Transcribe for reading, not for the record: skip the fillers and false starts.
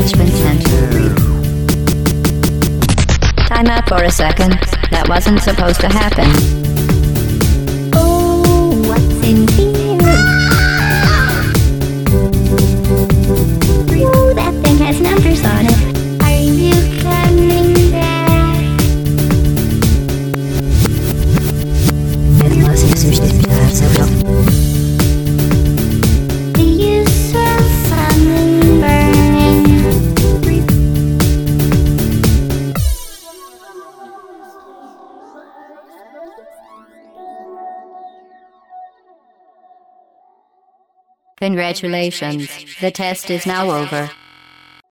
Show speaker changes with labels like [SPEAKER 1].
[SPEAKER 1] Management Center. Time out for a second. That wasn't supposed to happen. Oh, what's in here? Oh, that thing has numbers on it. Are you coming back? Do you smell something burning? Congratulations. The test is now over.